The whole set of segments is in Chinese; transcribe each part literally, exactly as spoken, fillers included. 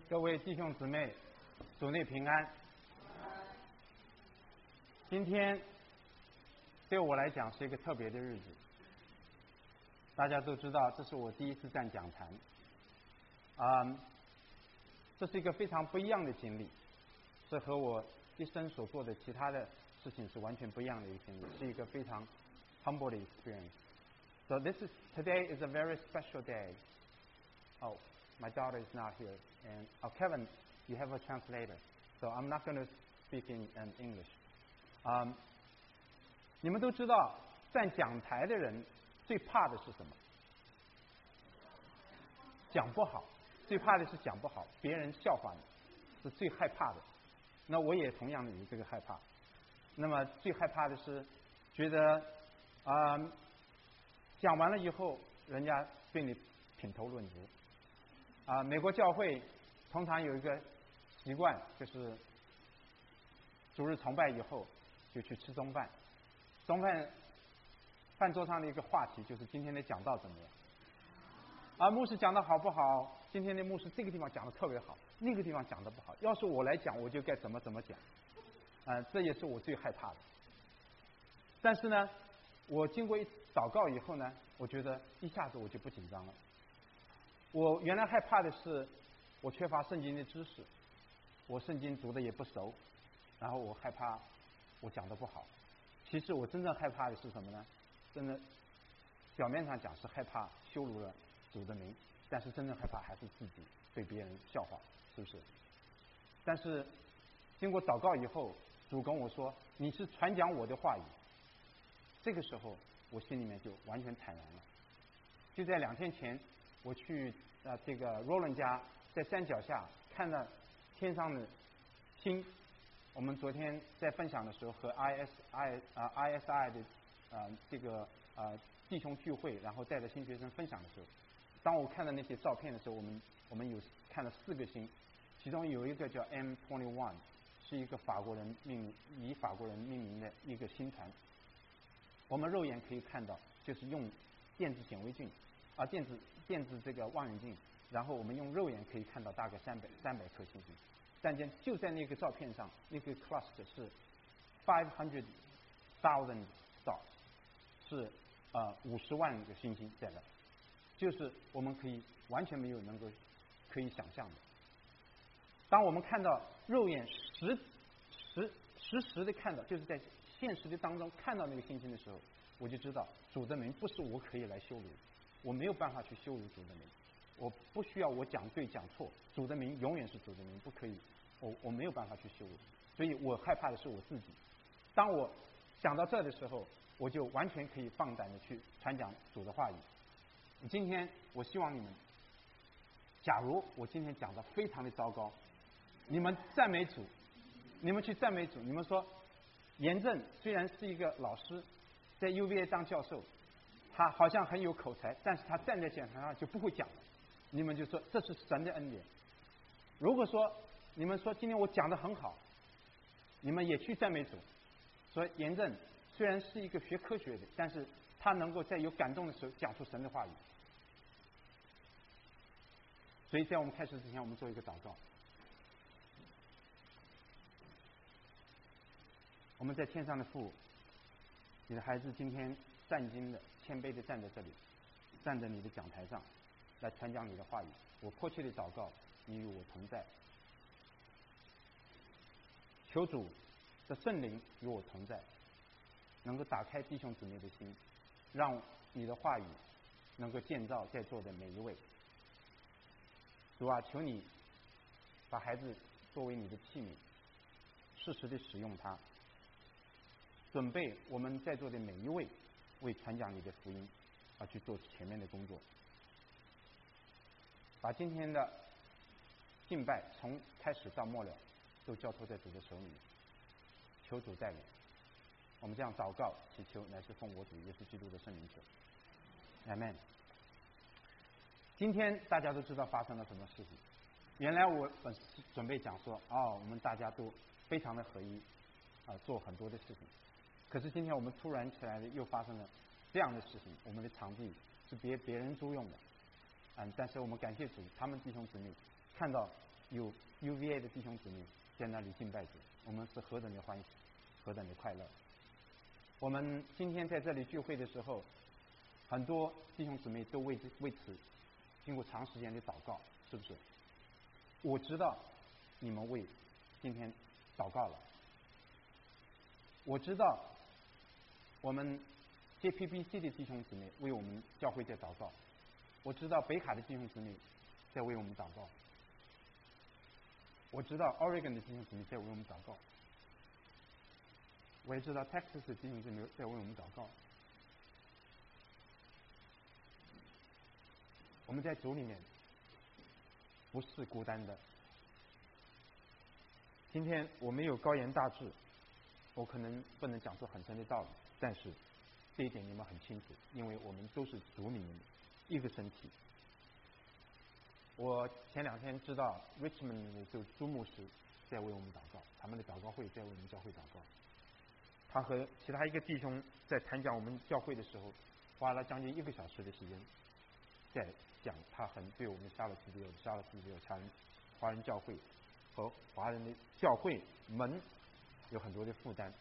各位弟兄姊妹，主内平安。今天对我来讲是一个特别的日子。大家都知道，这是我第一次站讲坛，啊、嗯，这是一个非常不一样的经历，这和我一生所做的其他的事情是完全不一样的一个经历，是一个非常 humble 的 experience. So this is today is a very special day. Oh, my daughter is not here, and oh, Kevin, you have a translator, so I'm not going to speak in, in English. Um, 你们都知道，站讲台的人最怕的是什么？讲不好，最怕的是讲不好，别人笑话你，是最害怕的。那我也同样的有这个害怕。那么最害怕的是，觉得啊、呃，讲完了以后，人家对你品头论足。啊、呃，美国教会通常有一个习惯，就是主日崇拜以后就去吃中饭。中饭饭桌上的一个话题就是今天的讲道怎么样？啊，牧师讲的好不好？今天的牧师这个地方讲的特别好，那个地方讲的不好。要是我来讲，我就该怎么怎么讲。啊、呃，这也是我最害怕的。但是呢，我经过一祷告以后呢，我觉得一下子我就不紧张了。我原来害怕的是我缺乏圣经的知识，我圣经读的也不熟，然后我害怕我讲的不好。其实我真正害怕的是什么呢？真的表面上讲是害怕羞辱了主的名，但是真正害怕还是自己被别人笑话，是不是？但是经过祷告以后，主跟我说你是传讲我的话语，这个时候我心里面就完全坦然了。就在两天前，我去呃这个 Roland 家，在山脚下看到天上的星。我们昨天在分享的时候和 I S I 啊 I S I 的呃这个呃弟兄聚会，然后带着新学生分享的时候，当我看到那些照片的时候，我们我们有看了四个星，其中有一个叫 M 二十一，是一个法国人命名以法国人命名的一个星团。我们肉眼可以看到，就是用电子显微镜啊电子电子这个望远镜，然后我们用肉眼可以看到大概三百三百颗星星。但见就在那个照片上，那个 cluster 是 five hundred thousand stars， 是呃五十万个星星在那，就是我们可以完全没有能够可以想象的。当我们看到肉眼实实实时的看到，就是在现实的当中看到那个星星的时候，我就知道主的名不是我可以来羞辱，我没有办法去羞辱主的名。我不需要我讲对讲错，主的名永远是主的名，不可以，我我没有办法去羞辱，所以我害怕的是我自己。当我想到这的时候，我就完全可以放胆的去传讲主的话语。今天我希望你们，假如我今天讲的非常的糟糕，你们赞美主，你们去赞美主，你们说严正虽然是一个老师，在 U V A 当教授，他好像很有口才，但是他站在讲台上就不会讲了。你们就说这是神的恩典。如果说你们说今天我讲的很好，你们也去赞美主，说严正虽然是一个学科学的，但是他能够在有感动的时候讲出神的话语。所以在我们开始之前，我们做一个祷告。我们在天上的父，你的孩子今天战兢的谦卑的站在这里，站在你的讲台上来传讲你的话语。我迫切的祷告，你与我同在。求主的圣灵与我同在，能够打开弟兄姊妹的心，让你的话语能够建造在座的每一位。主啊，求你把孩子作为你的器皿，适时的使用它，准备我们在座的每一位为传讲你的福音而去做前面的工作。把今天的敬拜从开始到末了都交托在主的手里，求主带领。我们这样祷告祈求，乃是奉我主耶稣基督的圣名求。阿们。今天大家都知道发生了什么事情。原来我本准备讲说，哦，我们大家都非常的合一，啊、呃，做很多的事情。可是今天我们突然起来的又发生了这样的事情，我们的场地是别别人租用的，嗯，但是我们感谢主，他们弟兄姊妹看到有 U V A 的弟兄姊妹在那里敬拜主，我们是何等的欢喜，何等的快乐。我们今天在这里聚会的时候，很多弟兄姊妹都为为此经过长时间的祷告，是不是？我知道你们为今天祷告了，我知道我们 J P B C 的弟兄姊妹为我们教会在祷告，我知道北卡的弟兄姊妹在为我们祷告，我知道 Oregon 的弟兄姊妹在为我们祷告，我也知道 Texas 的弟兄姊妹在为我们祷告。我们在主里面不是孤单的。今天我没有高言大志，我可能不能讲出很深的道理，但是这一点你们很清楚，因为我们都是主里面的一个身体。我前两天知道 Richmond 的就朱牧师在为我们祷告，他们的祷告会在为我们教会祷告。他和其他一个弟兄在谈讲我们教会的时候，花了将近一个小时的时间，在讲他很对我们沙勒基督沙勒基督华人华人教会和华人的教会门有很多的负担。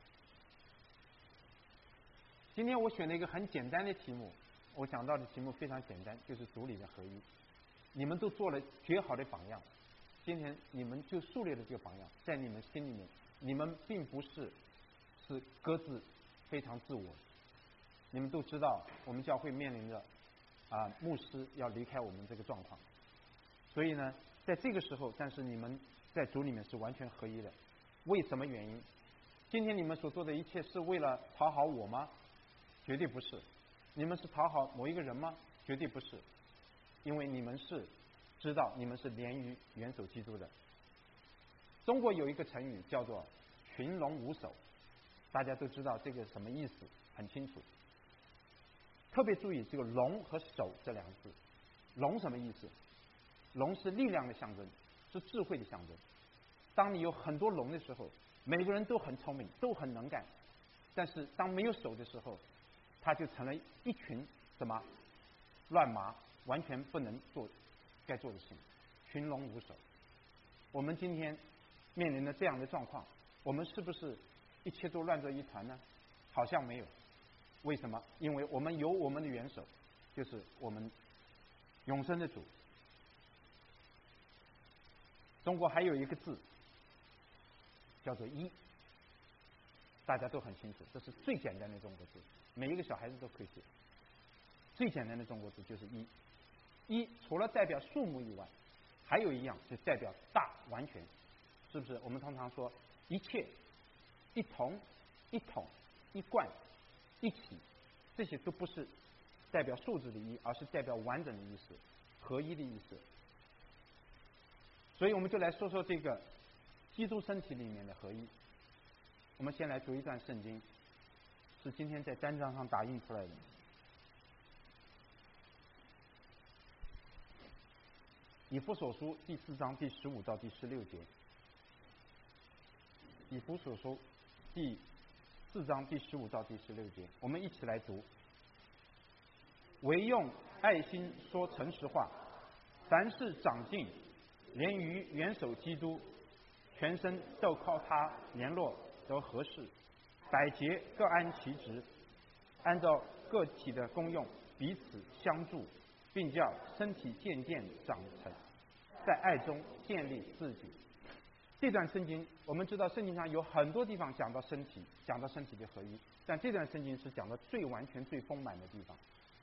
今天我选了一个很简单的题目，我讲到的题目非常简单，就是主里的合一。你们都做了绝好的榜样，今天你们就树立了这个榜样，在你们心里面，你们并不是是各自非常自我。你们都知道，我们教会面临着啊牧师要离开我们这个状况，所以呢，在这个时候，但是你们在主里面是完全合一的。为什么原因？今天你们所做的一切是为了讨好我吗？绝对不是。你们是讨好某一个人吗？绝对不是。因为你们是知道你们是连于元首基督的。中国有一个成语叫做群龙无首，大家都知道这个什么意思，很清楚。特别注意这个龙和首这两个字。龙什么意思？龙是力量的象征，是智慧的象征。当你有很多龙的时候，每个人都很聪明，都很能干，但是当没有首的时候，他就成了一群什么乱麻，完全不能做该做的事情，群龙无首。我们今天面临的这样的状况，我们是不是一切都乱作一团呢？好像没有。为什么？因为我们有我们的元首，就是我们永生的主。中国还有一个字叫做一，大家都很清楚，这是最简单的中国字，每一个小孩子都可以写。最简单的中国字就是一。一除了代表数目以外，还有一样就代表大完全，是不是？我们通常说一切、一同、一统、一贯、一起，这些都不是代表数字的一，而是代表完整的意思，合一的意思。所以我们就来说说这个基督身体里面的合一。我们先来读一段圣经，是今天在单张上打印出来的。以弗所书第四章第十五到第十六节。以弗所书第四章第十五到第十六节，我们一起来读。唯用爱心说诚实话，凡事长进，连于元首基督，全身都靠他联络得合适，百节各安其职，按照个体的功用彼此相助，并叫身体渐渐长成，在爱中建立自己。这段圣经我们知道，圣经上有很多地方讲到身体，讲到身体的合一，但这段圣经是讲到最完全最丰满的地方。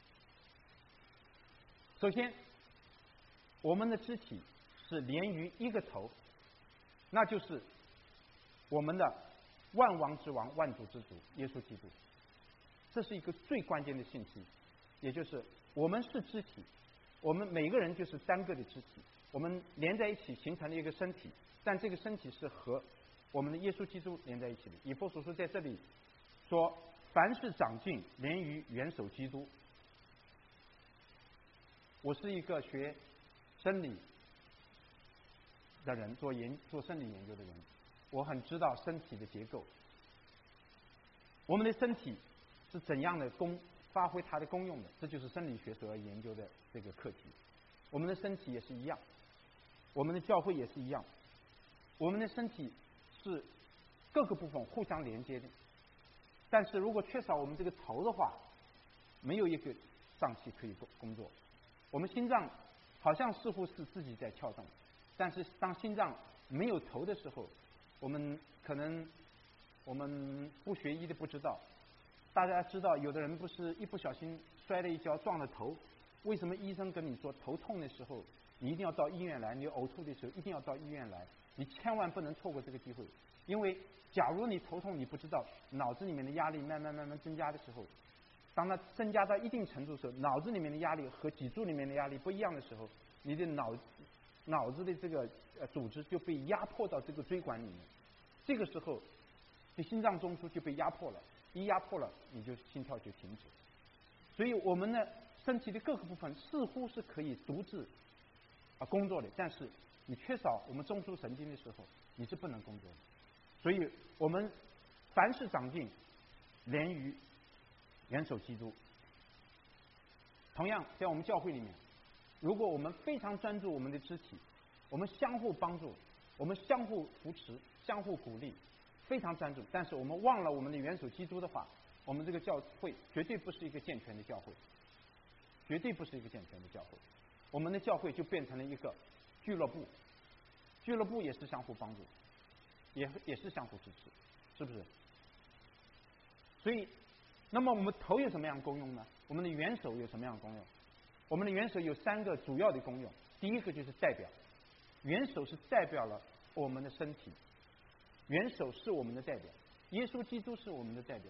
首先，我们的肢体是连于一个头，那就是我们的万王之王、万主之主耶稣基督。这是一个最关键的信息，也就是我们是肢体，我们每个人就是单个的肢体，我们连在一起形成了一个身体，但这个身体是和我们的耶稣基督连在一起的。以弗所书在这里说，凡是长进，连于元首基督。我是一个学生理的人，做研做生理研究的人，我很知道身体的结构。我们的身体是怎样的功发挥它的功用的，这就是生理学所要研究的这个课题。我们的身体也是一样， 我们的教会也是一样，我们的身体是各个部分互相连接的，但是如果缺少我们这个头的话，没有一个脏器可以工工作。我们心脏好像似乎是自己在跳动，但是当心脏没有头的时候，我们可能我们不学医的不知道，大家知道有的人不是一不小心摔了一跤撞了头，为什么医生跟你说头痛的时候你一定要到医院来，你呕吐的时候一定要到医院来，你千万不能错过这个机会。因为假如你头痛你不知道，脑子里面的压力慢慢慢慢增加的时候，当它增加到一定程度的时候，脑子里面的压力和脊柱里面的压力不一样的时候，你的脑脑子的这个呃组织就被压迫到这个椎管里面，这个时候你心脏中枢就被压迫了，一压迫了你就心跳就停止。所以我们的身体的各个部分似乎是可以独自啊工作的，但是你缺少我们中枢神经的时候，你是不能工作的。所以我们凡是长进连于元首基督。同样在我们教会里面，如果我们非常专注我们的肢体，我们相互帮助，我们相互扶持，相互鼓励，非常专注，但是我们忘了我们的元首基督的话，我们这个教会绝对不是一个健全的教会，绝对不是一个健全的教会。我们的教会就变成了一个俱乐部，俱乐部也是相互帮助，也也是相互支持，是不是？所以那么我们头有什么样的功用呢？我们的元首有什么样的功用？我们的元首有三个主要的功用。第一个就是代表，元首是代表了我们的身体，元首是我们的代表，耶稣基督是我们的代表。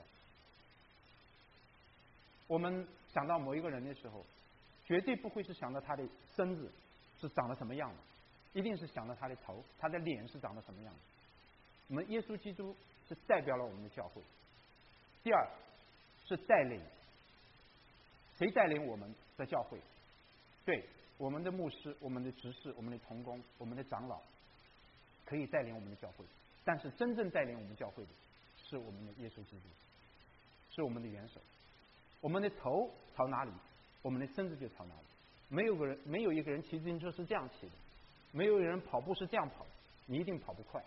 我们想到某一个人的时候，绝对不会是想到他的身子是长得什么样的，一定是想到他的头，他的脸是长得什么样的。我们耶稣基督是代表了我们的教会。第二是带领，谁带领我们的教会？对，我们的牧师、我们的执事、我们的同工、我们的长老可以带领我们的教会，但是真正带领我们教会的是我们的耶稣基督，是我们的元首。我们的头朝哪里，我们的身子就朝哪里。没有个人，没有一个人骑自行车是这样骑的，没有人跑步是这样跑的，你一定跑不快。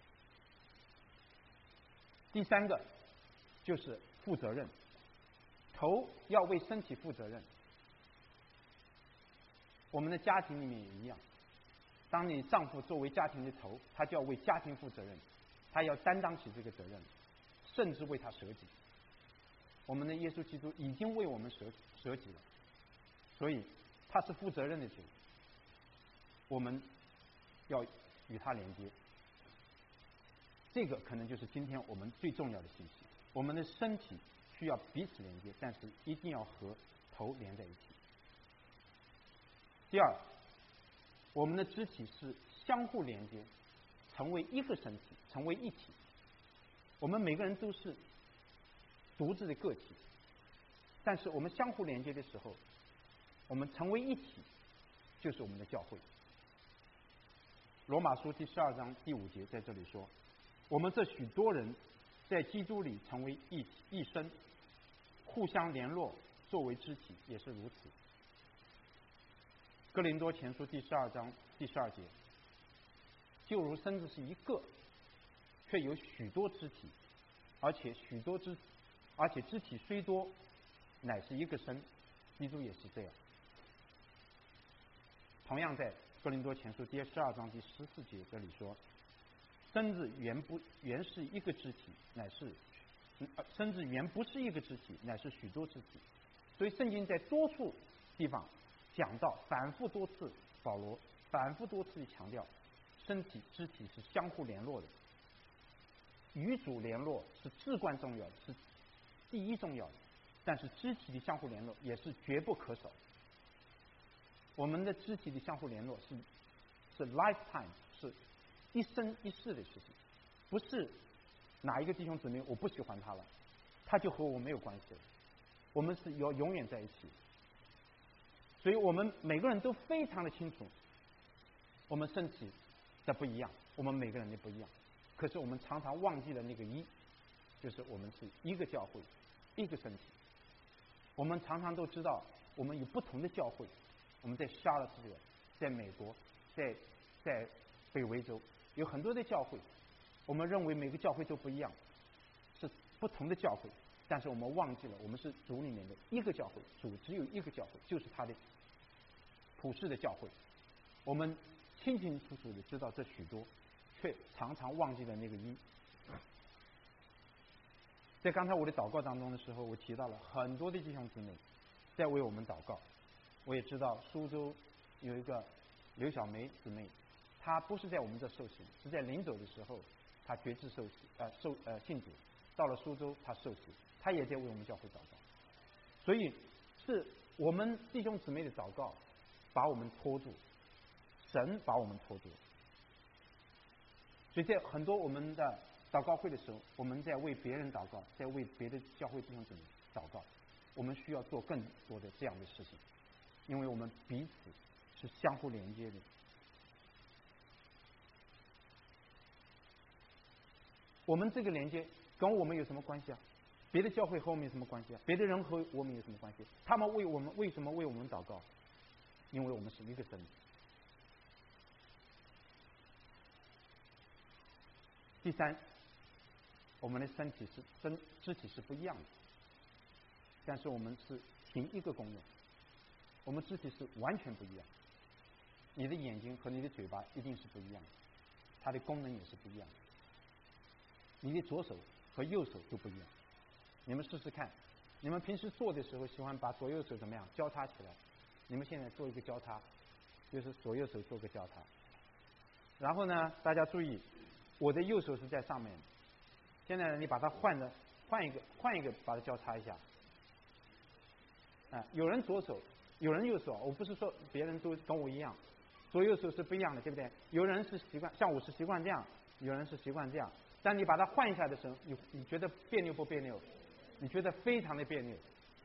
第三个就是负责任，头要为身体负责任。我们的家庭里面也一样，当你丈夫作为家庭的头，他就要为家庭负责任，他要担当起这个责任，甚至为他舍己。我们的耶稣基督已经为我们舍舍己了，所以他是负责任的主，我们要与他连接。这个可能就是今天我们最重要的信息。我们的身体需要彼此连接，但是一定要和头连在一起。第二，我们的肢体是相互连接，成为一个身体，成为一体。我们每个人都是独自的个体，但是我们相互连接的时候，我们成为一体，就是我们的教会。罗马书第十二章第五节在这里说，我们这许多人在基督里成为一体一身，互相联络，作为肢体也是如此。哥林多前书第十二章第十二节，就如身子是一个，却有许多肢体，而且许多肢，而且肢体虽多，乃是一个身，基督也是这样。同样在哥林多前书第十二章第十四节这里说，身子原不原是一个肢体，乃是身子原不是一个肢体，乃是许多肢体。所以圣经在多处地方讲到，反复多次，保罗反复多次的强调，身体肢体是相互联络的，与主联络是至关重要的，是第一重要的。但是肢体的相互联络也是绝不可少。我们的肢体的相互联络是是 lifetime， 是一生一世的事情，不是哪一个弟兄姊妹我不喜欢他了，他就和我没有关系了，我们是要永远在一起。所以我们每个人都非常的清楚，我们身体的不一样，我们每个人的不一样。可是我们常常忘记了那个一，就是我们是一个教会，一个身体。我们常常都知道，我们有不同的教会。我们在 Charlottesville， 在美国，在在北维州有很多的教会，我们认为每个教会都不一样，是不同的教会，但是我们忘记了我们是主里面的一个教会，主只有一个教会，就是他的普世的教会。我们清清楚楚的知道这许多，却常常忘记了那个一。在刚才我的祷告当中的时候，我提到了很多的弟兄姊妹在为我们祷告。我也知道苏州有一个刘小梅姊妹，她不是在我们这受洗，是在临走的时候她决志受洗，呃受呃信主，到了苏州她受洗，她也在为我们教会祷告。所以是我们弟兄姊妹的祷告把我们拖住，神把我们拖住。所以在很多我们的祷告会的时候，我们在为别人祷告，在为别的教会弟兄姊妹祷告，我们需要做更多的这样的事情，因为我们彼此是相互连接的。我们这个连接跟我们有什么关系啊？别的教会和我们有什么关系啊？别的人和我们有什么关系？他们为我们为什么为我们祷告？因为我们是一个身体。第三，我们的身体是身肢体是不一样的，但是我们是凭一个功用，我们肢体是完全不一样。你的眼睛和你的嘴巴一定是不一样的，它的功能也是不一样的。你的左手和右手都不一样。你们试试看，你们平时做的时候喜欢把左右手怎么样交叉起来？你们现在做一个交叉，就是左右手做个交叉。然后呢，大家注意，我的右手是在上面的。现在呢，你把它换的换一个换一个，把它交叉一下。啊，有人左手，有人右手，我不是说别人都跟我一样，左右手是不一样的，对不对？有人是习惯，像我是习惯这样，有人是习惯这样。当你把它换一下的时候，你你觉得别扭不别扭？你觉得非常的别扭。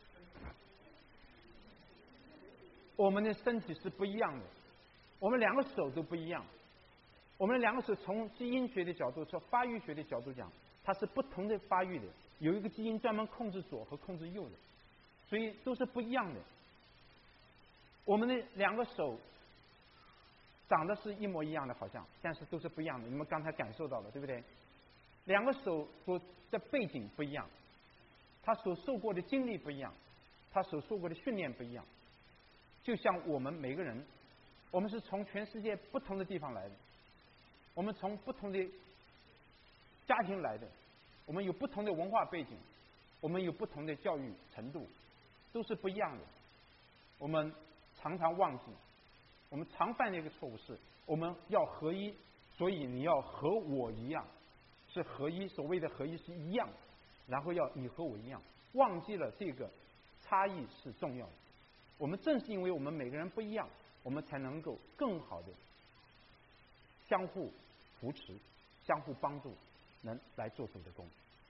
我们的身体是不一样的，我们两个手都不一样。我们两个手从基因学的角度，从发育学的角度讲，它是不同的发育的，有一个基因专门控制左和控制右的，所以都是不一样的。我们的两个手长得是一模一样的，好像，但是都是不一样的。你们刚才感受到了，对不对？两个手所的背景不一样，他所受过的经历不一样，他所受过的训练不一样。就像我们每个人，我们是从全世界不同的地方来的，我们从不同的家庭来的，我们有不同的文化背景，我们有不同的教育程度，都是不一样的。我们常常忘记，我们常犯的一个错误是，我们要合一，所以你要和我一样，是合一，所谓的合一是一样，然后要你和我一样，忘记了这个差异是重要的。我们正是因为我们每个人不一样，我们才能够更好的相互扶持、相互帮助，能来做主的工。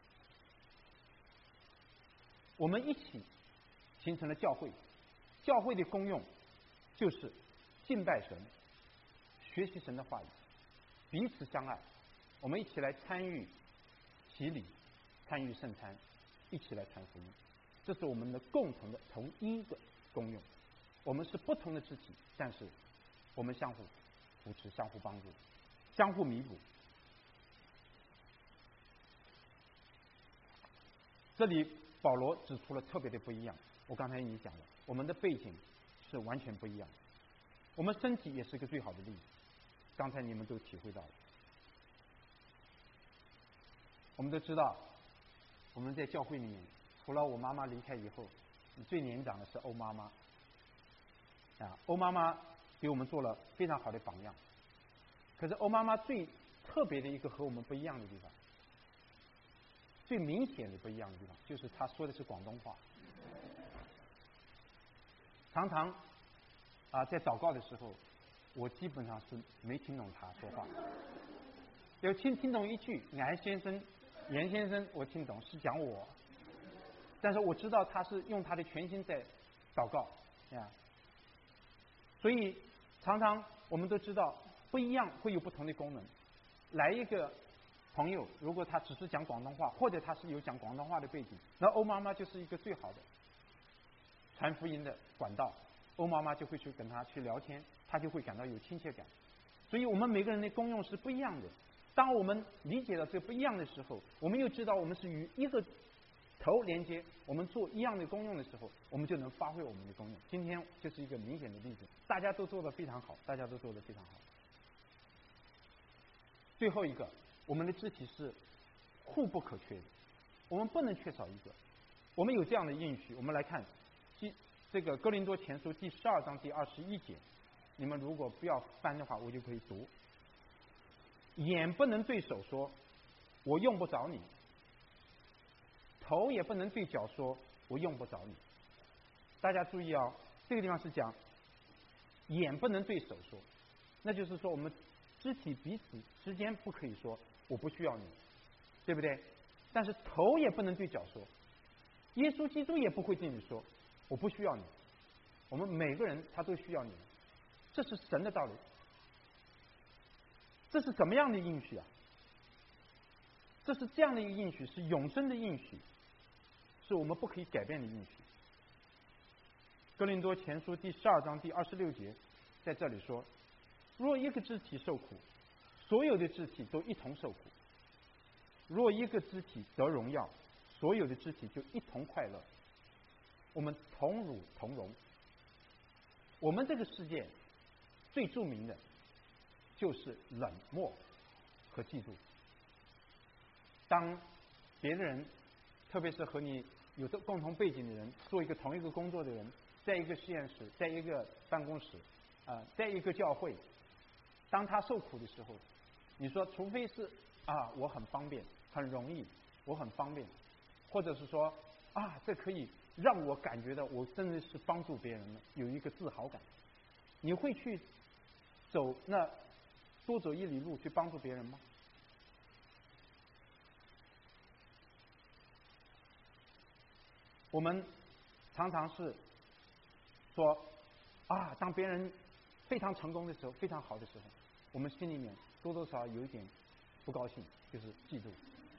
我们一起形成了教会，教会的功用就是敬拜神、学习神的话语、彼此相爱。我们一起来参与洗礼、参与圣餐，一起来传福音，这是我们的共同的同一个功用。我们是不同的肢体，但是我们相互扶持、相互帮助、相互弥补。这里保罗指出了特别的不一样，我刚才已经讲了，我们的背景是完全不一样的，我们身体也是个最好的例子，刚才你们都体会到了。我们都知道，我们在教会里面，除了我妈妈离开以后，最年长的是欧妈妈。啊，欧妈妈给我们做了非常好的榜样。可是欧妈妈最特别的一个和我们不一样的地方，最明显的不一样的地方，就是她说的是广东话。常常啊，在祷告的时候，我基本上是没听懂她说话，有听听懂一句，严先生、严先生，我听懂是讲我，但是我知道他是用他的全心在祷告呀。所以常常我们都知道，不一样会有不同的功能。来一个朋友，如果他只是讲广东话，或者他是有讲广东话的背景，那欧妈妈就是一个最好的传福音的管道。欧妈妈就会去跟他去聊天，他就会感到有亲切感。 所以我们每个人的功用是不一样的。当我们理解到这不一样的时候，我们又知道我们是与一个头连接，我们做一样的功用的时候，我们就能发挥我们的功用。今天就是一个明显的例子，大家都做得非常好，大家都做得非常好。最后一个，我们的肢体是互不可缺的，我们不能缺少一个。我们有这样的应许，我们来看第这个哥林多前书第十二章第二十一节，你们如果不要翻的话，我就可以读。眼不能对手说我用不着你，头也不能对脚说我用不着你。大家注意啊，这个地方是讲眼不能对手说，那就是说我们肢体彼此之间不可以说我不需要你，对不对？但是头也不能对脚说，耶稣基督也不会对你说我不需要你。我们每个人他都需要你，这是神的道理。这是怎么样的应许啊？这是这样的一个应许，是永生的应许，是我们不可以改变的应许。哥林多前书第十二章第二十六节在这里说，若一个肢体受苦，所有的肢体都一同受苦；若一个肢体得荣耀，所有的肢体就一同快乐。我们同乳同荣。我们这个世界最著名的就是冷漠和嫉妒。当别的人，特别是和你有着共同背景的人，做一个同一个工作的人，在一个实验室，在一个办公室，啊、呃，在一个教会，当他受苦的时候，你说，除非是啊，我很方便，很容易，我很方便，或者是说啊，这可以让我感觉到我真的是帮助别人了，有一个自豪感，你会去走那多走一里路去帮助别人吗？我们常常是说啊，当别人非常成功的时候，非常好的时候，我们心里面多多少少有一点不高兴，就是嫉妒。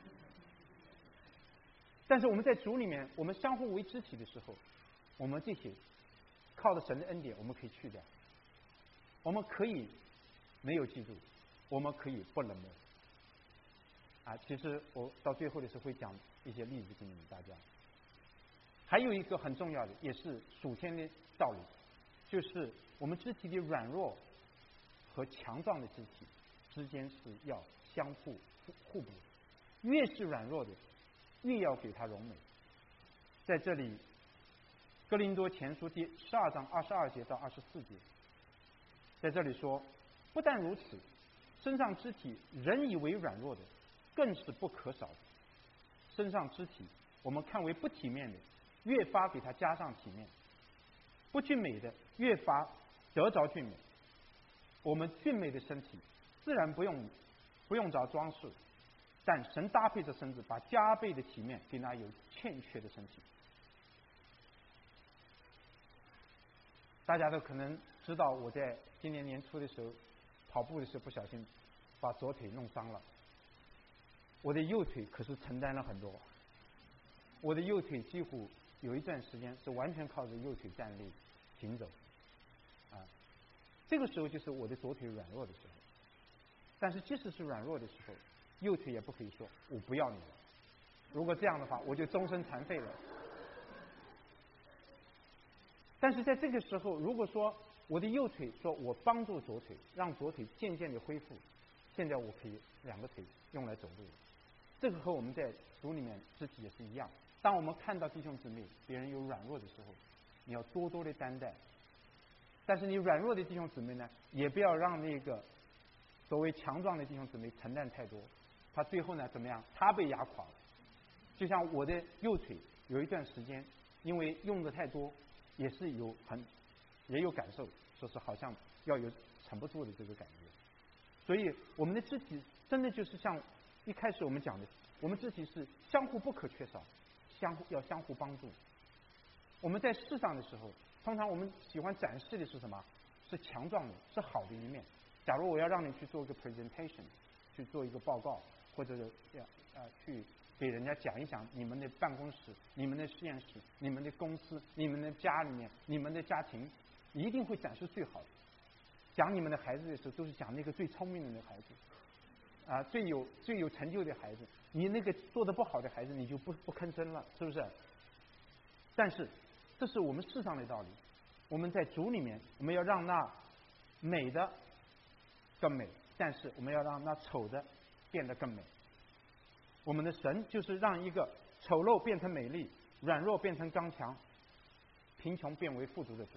但是我们在主里面，我们相互为肢体的时候，我们这些靠着神的恩典，我们可以去掉，我们可以没有嫉妒，我们可以不冷漠。啊，其实我到最后的时候会讲一些例子给你们大家。还有一个很重要的，也是属天的道理，就是我们肢体的软弱和强壮的肢体之间是要相互互补，越是软弱的，越要给他荣美。在这里，哥林多前书第十二章二十二节到二十四节，在这里说，不但如此，身上肢体人以为软弱的，更是不可少的。身上肢体我们看为不体面的，越发给它加上体面；不俊美的，越发得着俊美。我们俊美的身体自然不用不用着装饰，但神搭配着身子，把加倍的体面给那有欠缺的身体。大家都可能知道，我在今年年初的时候跑步的时候不小心把左腿弄伤了，我的右腿可是承担了很多。我的右腿几乎有一段时间是完全靠着右腿站立行走，啊，这个时候就是我的左腿软弱的时候。但是即使是软弱的时候，右腿也不可以说我不要你了，如果这样的话，我就终身残废了。但是在这个时候，如果说我的右腿说我帮助左腿，让左腿渐渐的恢复，现在我可以两个腿用来走路了。这个和我们在主里面肢体也是一样。当我们看到弟兄姊妹别人有软弱的时候，你要多多的担待。但是你软弱的弟兄姊妹呢，也不要让那个所谓强壮的弟兄姊妹承担太多，他最后呢怎么样？他被压垮了。就像我的右腿有一段时间，因为用的太多，也是有很也有感受，说是好像要有撑不住的这个感觉。所以我们的肢体真的就是像一开始我们讲的，我们肢体是相互不可缺少，相互要相互帮助。我们在世上的时候，通常我们喜欢展示的是什么？是强壮的，是好的一面。假如我要让你去做一个 presentation， 去做一个报告，或者是要呃去给人家讲一讲你们的办公室、你们的实验室、你们的公司、你们的家里面、你们的家庭，一定会展示最好的。 讲你们的孩子的时候，都是讲那个最聪明的那个孩子，啊，最有最有成就的孩子。你那个做的不好的孩子，你就不不吭声了，是不是？但是，这是我们世上的道理。我们在主里面，我们要让那美的更美，但是我们要让那丑的变得更美。我们的神就是让一个丑陋变成美丽，软弱变成刚强，贫穷变为富足的主。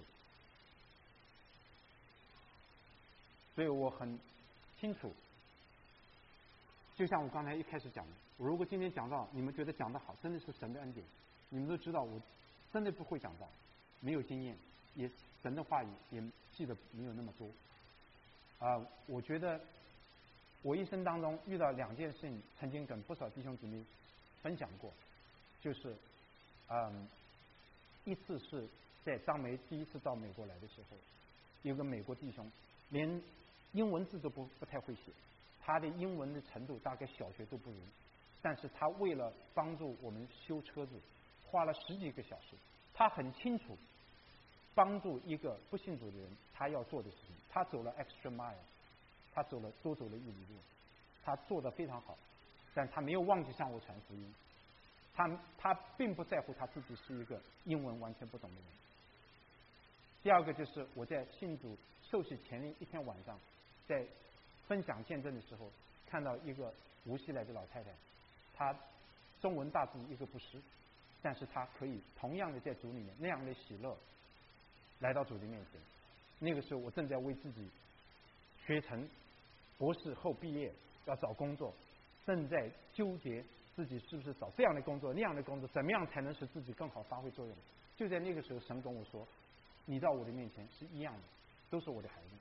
所以我很清楚，就像我刚才一开始讲的，如果今天讲到你们觉得讲得好，真的是神的恩典，你们都知道我真的不会讲到，没有经验，也神的话语也记得没有那么多。啊、呃，我觉得我一生当中遇到两件事情，曾经跟不少弟兄姊妹分享过，就是嗯，一次是在张梅第一次到美国来的时候，有个美国弟兄连英文字都不不太会写，他的英文的程度大概小学都不如，但是他为了帮助我们修车子，花了十几个小时。他很清楚帮助一个不信主的人他要做的事情，他走了 extra mile， 他走了多走了一里路，他做得非常好，但他没有忘记向我传福音。他他并不在乎他自己是一个英文完全不懂的人。第二个就是我在信主受洗前的一天晚上，在分享见证的时候，看到一个无锡来的老太太，她中文大字一个不识，但是她可以同样的在主里面那样的喜乐来到主的面前。那个时候我正在为自己学成博士后毕业要找工作，正在纠结自己是不是找这样的工作那样的工作，怎么样才能使自己更好发挥作用。就在那个时候，神跟我说，你到我的面前是一样的，都是我的孩子。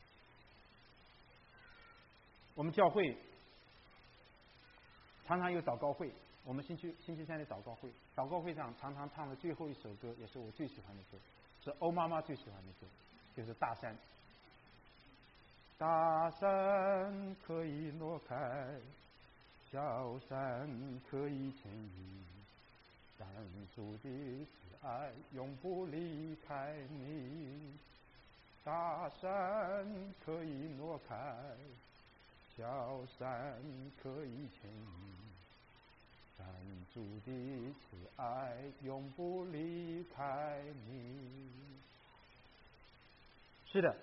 我们教会常常有祷告会，我们星期星期三的祷告会，祷告会上常常唱的最后一首歌，也是我最喜欢的歌，是欧妈妈最喜欢的歌，就是《大山》。大山可以挪开，小山可以牵引，但主的慈爱永不离开你。大山可以挪开，小山可以牵引，但主的慈爱永不离开你。是的，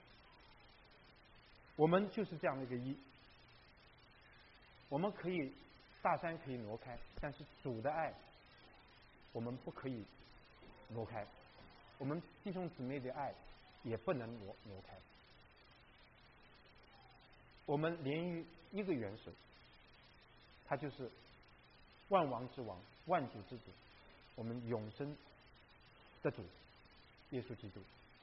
我们就是这样的一个一。我们可以大山可以挪开，但是主的爱我们不可以挪开，我们弟兄姊妹的爱也不能挪挪开。我们连于一个元首，他就是万王之王，万主之主，我们永生的主耶稣基督。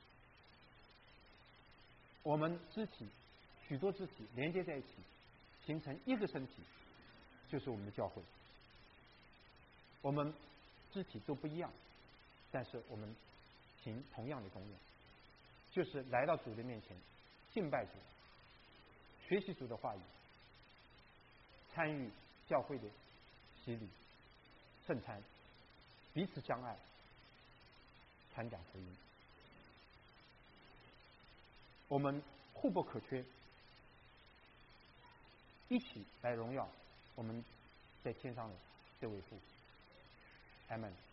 我们肢体许多肢体连接在一起，形成一个身体，就是我们的教会。我们肢体都不一样，但是我们行同样的功用，就是来到主的面前，敬拜主，学习主的话语，参与教会的洗礼、圣餐，彼此相爱，传讲福音。我们互不可缺，一起来荣耀我们在天上的这位父。阿们。